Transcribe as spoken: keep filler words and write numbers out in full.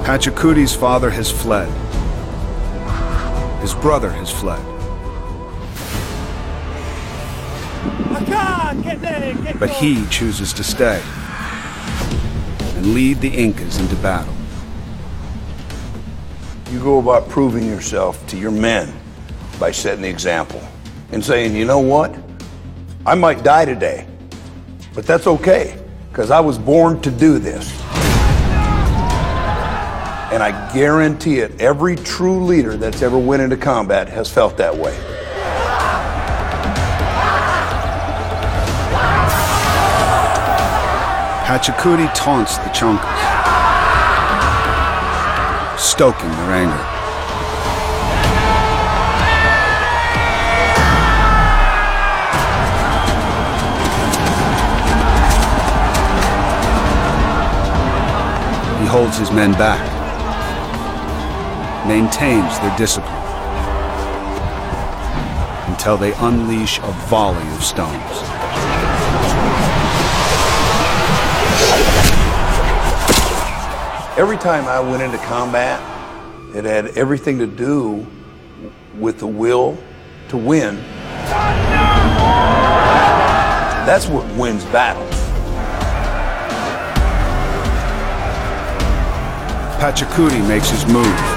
Pachacuti's father has fled. His brother has fled. But he chooses to stay and lead the Incas into battle. You go about proving yourself to your men by setting the example and saying, you know what? I might die today, but that's okay, because I was born to do this. And I guarantee it, every true leader that's ever went into combat has felt that way. Pachacuti taunts the Chonkas, stoking their anger. He holds his men back, maintains their discipline, until they unleash a volley of stones. Every time I went into combat, it had everything to do with the will to win. That's what wins battles. Pachacuti makes his move.